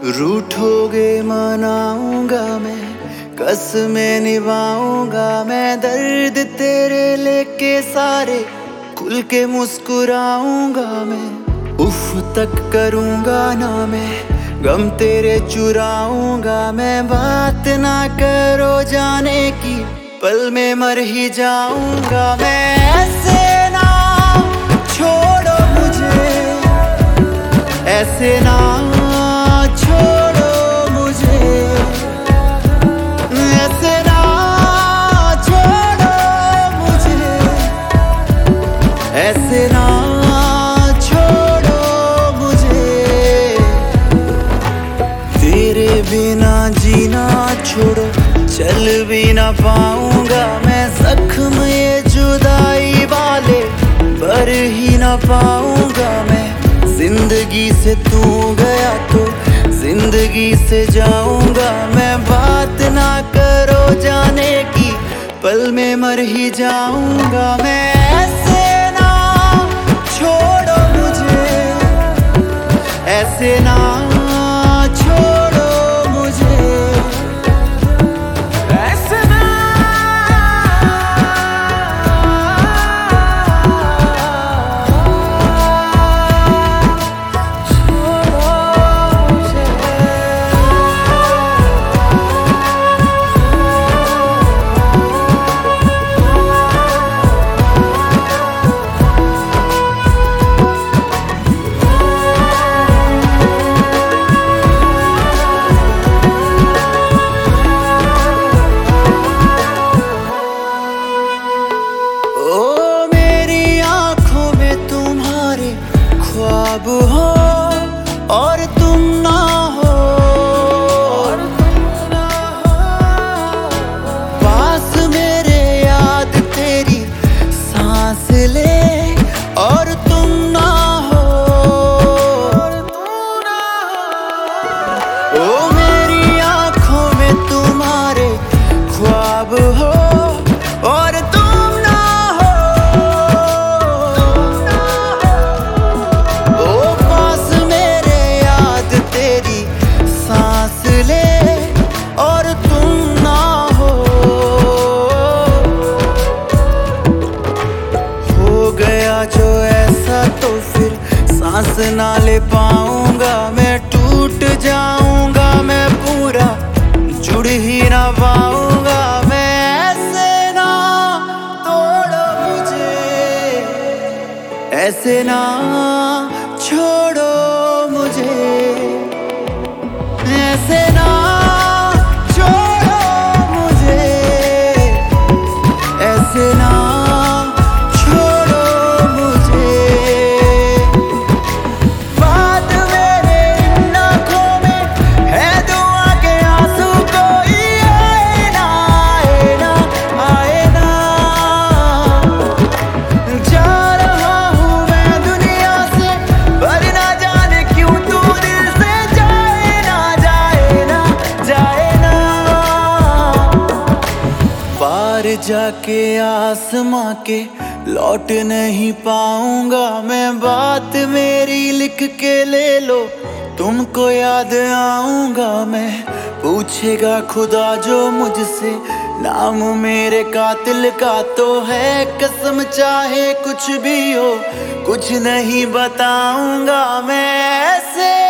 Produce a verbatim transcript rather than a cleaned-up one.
रूठोगे मनाऊंगा मैं, कसमें निभाऊंगा मैं, दर्द तेरे लेके सारे खुल के मुस्कुराऊंगा मैं। उफ तक करूंगा ना मैं, गम तेरे चुराऊंगा मैं, बात ना करो जाने की, पल में मर ही जाऊंगा मैं। ऐसे ना छोड़ो मुझे, ऐसे ना छोड़ो मुझे, ऐसे ना छोड़ो मुझे, ऐसे ना छोड़ो मुझे। तेरे बिना जीना छोड़ो, चल भी ना पाऊंगा मैं, जख्म ये जुदाई वाले भर ही ना पाऊंगा मैं। जिंदगी से तू गया तो जिंदगी से जाऊंगा मैं, बात ना करो जाने की, पल में मर ही जाऊंगा मैं। ऐसे ना छोड़ो मुझे, ऐसे ना छोड़ो मुझे, ऐसे ना ख्वाब हो और तुम ना हो, और तुम ना हो पास मेरे, याद तेरी सांस ले और तुम ना हो, और तुम ना हो। ओ मेरी आंखों में तुम्हारे ख्वाब हो और तुम ना हो, और तुम ना हो। हो गया जो ऐसा तो फिर सांस ना ले पाऊंगा मैं, टूट जाऊंगा मैं पूरा, जुड़ ही ना पाऊंगा मैं। ऐसे ना तोड़ो मुझे, ऐसे ना छोड़ो मुझे, ऐसे ना छोड़ो मुझे, ऐसे ना छोड़ो मुझे। बात मेरे इन आँखों में है दुआ के आंसू, कोई आए ना आए ना आए ना। जा रहा हूँ मैं दुनिया से, पर ना जाने क्यों तू दिल से जाए ना जाए ना जाए ना। पार जाके आसमां के लौट नहीं पाऊंगा मैं, बात मेरी लिख के ले लो, तुमको याद आऊंगा मैं। पूछेगा खुदा जो मुझसे, नाम मेरे कातिल का तो है कसम, चाहे कुछ भी हो कुछ नहीं बताऊंगा मैं। ऐसे